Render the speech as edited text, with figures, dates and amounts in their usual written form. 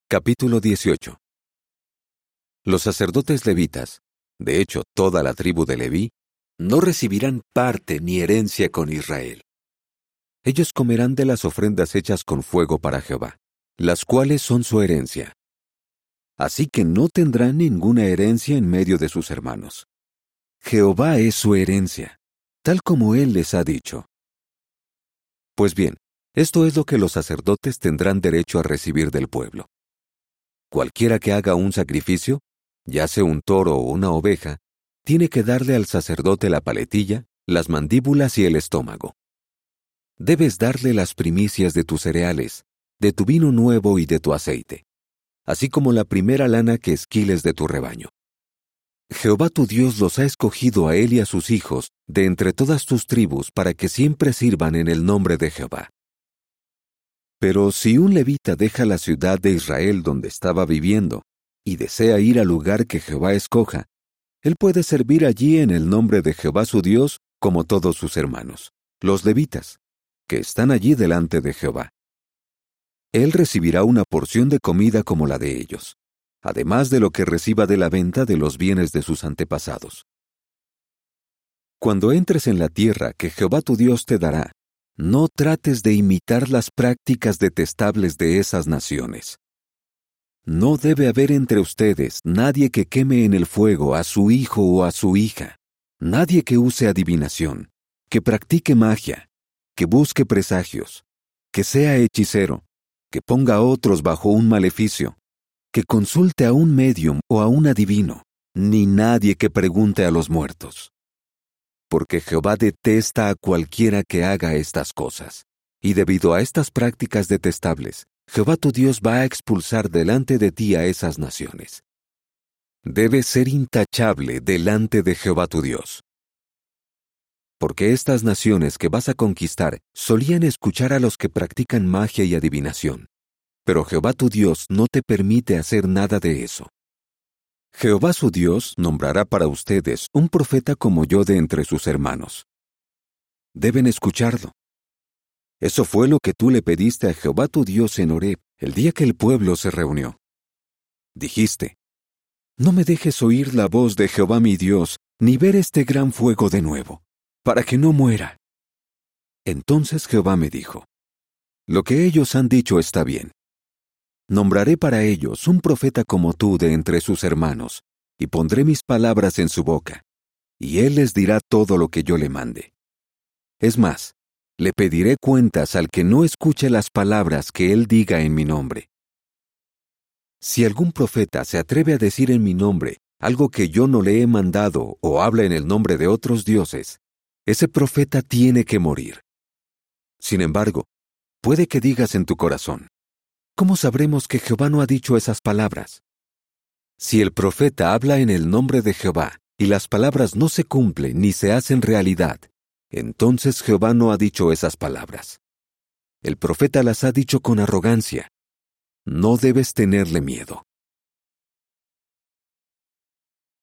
Capítulo 18. Los sacerdotes levitas, de hecho toda la tribu de Leví, no recibirán parte ni herencia con Israel. Ellos comerán de las ofrendas hechas con fuego para Jehová, las cuales son su herencia. Así que no tendrán ninguna herencia en medio de sus hermanos. Jehová es su herencia, tal como Él les ha dicho. Pues bien, esto es lo que los sacerdotes tendrán derecho a recibir del pueblo. Cualquiera que haga un sacrificio, ya sea un toro o una oveja, tiene que darle al sacerdote la paletilla, las mandíbulas y el estómago. Debes darle las primicias de tus cereales, de tu vino nuevo y de tu aceite, así como la primera lana que esquiles de tu rebaño. Jehová tu Dios los ha escogido a él y a sus hijos de entre todas tus tribus para que siempre sirvan en el nombre de Jehová. Pero si un levita deja la ciudad de Israel donde estaba viviendo y desea ir al lugar que Jehová escoja, él puede servir allí en el nombre de Jehová su Dios como todos sus hermanos, los levitas, que están allí delante de Jehová. Él recibirá una porción de comida como la de ellos, además de lo que reciba de la venta de los bienes de sus antepasados. Cuando entres en la tierra que Jehová tu Dios te dará, no trates de imitar las prácticas detestables de esas naciones. No debe haber entre ustedes nadie que queme en el fuego a su hijo o a su hija, nadie que use adivinación, que practique magia, que busque presagios, que sea hechicero, que ponga a otros bajo un maleficio, que consulte a un médium o a un adivino, ni nadie que pregunte a los muertos. Porque Jehová detesta a cualquiera que haga estas cosas, y debido a estas prácticas detestables, Jehová tu Dios va a expulsar delante de ti a esas naciones. Debes ser intachable delante de Jehová tu Dios. Porque estas naciones que vas a conquistar solían escuchar a los que practican magia y adivinación, pero Jehová tu Dios no te permite hacer nada de eso. Jehová su Dios nombrará para ustedes un profeta como yo de entre sus hermanos. Deben escucharlo. Eso fue lo que tú le pediste a Jehová tu Dios en Horeb, el día que el pueblo se reunió. Dijiste: no me dejes oír la voz de Jehová mi Dios, ni ver este gran fuego de nuevo, para que no muera. Entonces Jehová me dijo: lo que ellos han dicho está bien. Nombraré para ellos un profeta como tú de entre sus hermanos, y pondré mis palabras en su boca, y él les dirá todo lo que yo le mande. Es más, le pediré cuentas al que no escuche las palabras que él diga en mi nombre. Si algún profeta se atreve a decir en mi nombre algo que yo no le he mandado o habla en el nombre de otros dioses, ese profeta tiene que morir. Sin embargo, puede que digas en tu corazón: ¿cómo sabremos que Jehová no ha dicho esas palabras? Si el profeta habla en el nombre de Jehová y las palabras no se cumplen ni se hacen realidad, entonces Jehová no ha dicho esas palabras. El profeta las ha dicho con arrogancia. No debes tenerle miedo.